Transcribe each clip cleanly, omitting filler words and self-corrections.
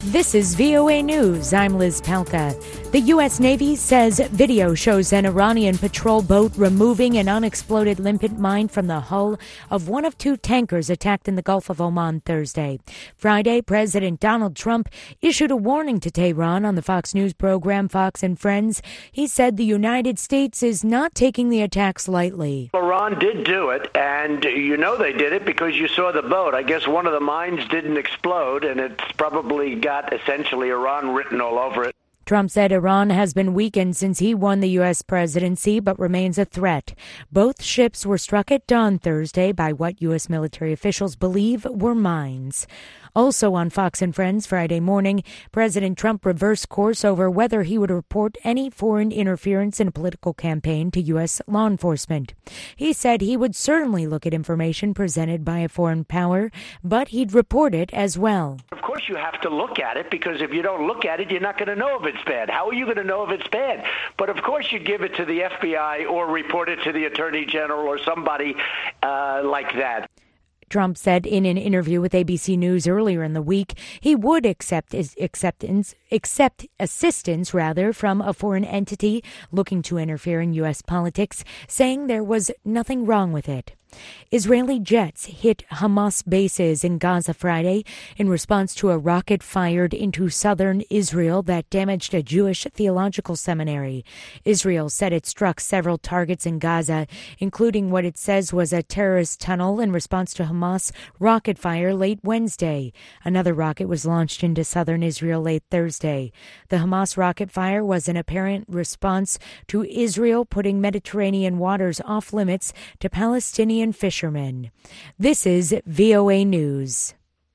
This is VOA News. I'm Liz Palka. The U.S. Navy says video shows an Iranian patrol boat removing an unexploded limpet mine from the hull of one of two tankers attacked in the Gulf of Oman Thursday. Friday, President Donald Trump issued a warning to Tehran on the Fox News program Fox and Friends. He said the United States is not taking the attacks lightly. Iran did do it, and you know they did it because you saw the boat. I guess one of the mines didn't explode, and it's probably got essentially Iran written all over it. Trump said Iran has been weakened since he won the U.S. presidency, but remains a threat. Both ships were struck at dawn Thursday by what U.S. military officials believe were mines. Also on Fox and Friends Friday morning, President Trump reversed course over whether he would report any foreign interference in a political campaign to U.S. law enforcement. He said he would certainly look at information presented by a foreign power, but he'd report it as well. Of course you have to look at it, because if you don't look at it, you're not going to know if it's bad. How are you going to know if it's bad? But of course you'd give it to the FBI or report it to the Attorney General or somebody like that. Trump said in an interview with ABC News earlier in the week he would accept assistance from a foreign entity looking to interfere in U.S. politics, saying there was nothing wrong with it. Israeli jets hit Hamas bases in Gaza Friday in response to a rocket fired into southern Israel that damaged a Jewish theological seminary. Israel said it struck several targets in Gaza, including what it says was a terrorist tunnel, in response to Hamas rocket fire late Wednesday. Another rocket was launched into southern Israel late Thursday. The Hamas rocket fire was an apparent response to Israel putting Mediterranean waters off limits to Palestinian fishermen. This is VOA News.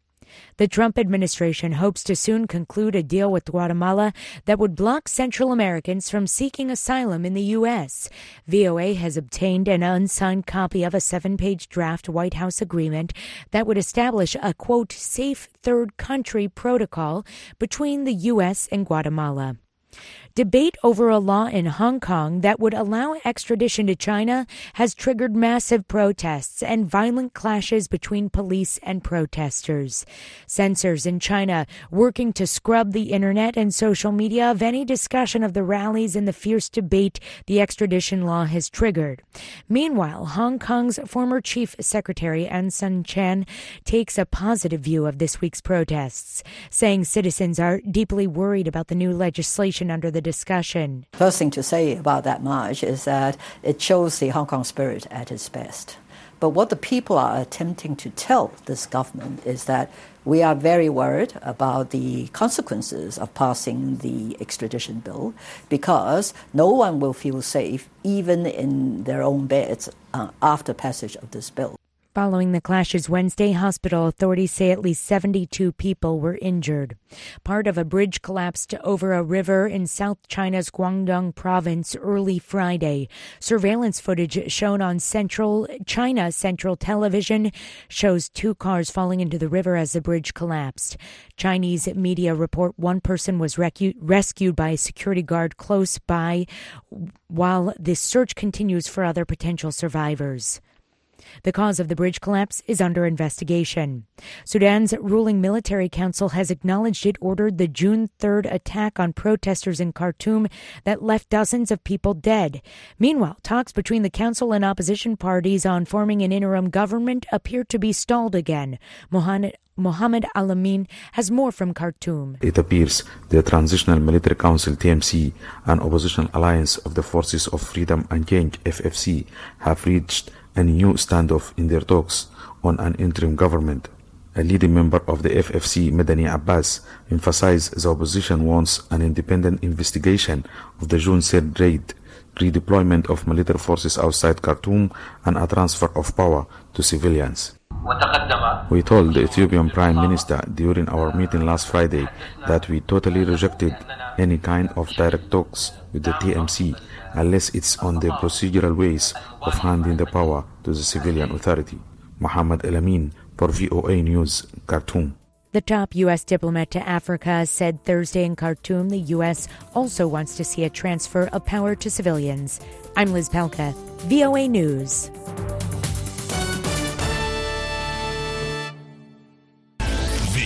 The Trump administration hopes to soon conclude a deal with Guatemala that would block Central Americans from seeking asylum in the U.S. VOA has obtained an unsigned copy of a 7-page draft White House agreement that would establish a, quote, safe third country protocol between the U.S. and Guatemala. Debate over a law in Hong Kong that would allow extradition to China has triggered massive protests and violent clashes between police and protesters. Censors in China working to scrub the internet and social media of any discussion of the rallies and the fierce debate the extradition law has triggered. Meanwhile, Hong Kong's former Chief Secretary An Sun Chan takes a positive view of this week's protests, saying citizens are deeply worried about the new legislation under the discussion. First thing to say about that march is that it shows the Hong Kong spirit at its best. But what the people are attempting to tell this government is that we are very worried about the consequences of passing the extradition bill, because no one will feel safe, even in their own beds, after passage of this bill. Following the clashes Wednesday, hospital authorities say at least 72 people were injured. Part of a bridge collapsed over a river in South China's Guangdong province early Friday. Surveillance footage shown on China Central Television shows two cars falling into the river as the bridge collapsed. Chinese media report one person was rescued by a security guard close by, while the search continues for other potential survivors. The cause of the bridge collapse is under investigation. Sudan's ruling military council has acknowledged it ordered the June 3rd attack on protesters in Khartoum that left dozens of people dead. Meanwhile, talks between the council and opposition parties on forming an interim government appear to be stalled again. Mohamed Alamin has more from Khartoum. It appears the Transitional Military Council TMC and Opposition Alliance of the Forces of Freedom and Change FFC have reached a new standoff in their talks on an interim government. A leading member of the FFC, Madani Abbas, emphasized the opposition wants an independent investigation of the June 3rd raid, redeployment of military forces outside Khartoum, and a transfer of power to civilians. We told the Ethiopian Prime Minister during our meeting last Friday that we totally rejected any kind of direct talks with the TMC unless it's on the procedural ways of handing the power to the civilian authority. Mohamed Alamin for VOA News, Khartoum. The top U.S. diplomat to Africa said Thursday in Khartoum the U.S. also wants to see a transfer of power to civilians. I'm Liz Palka, VOA News.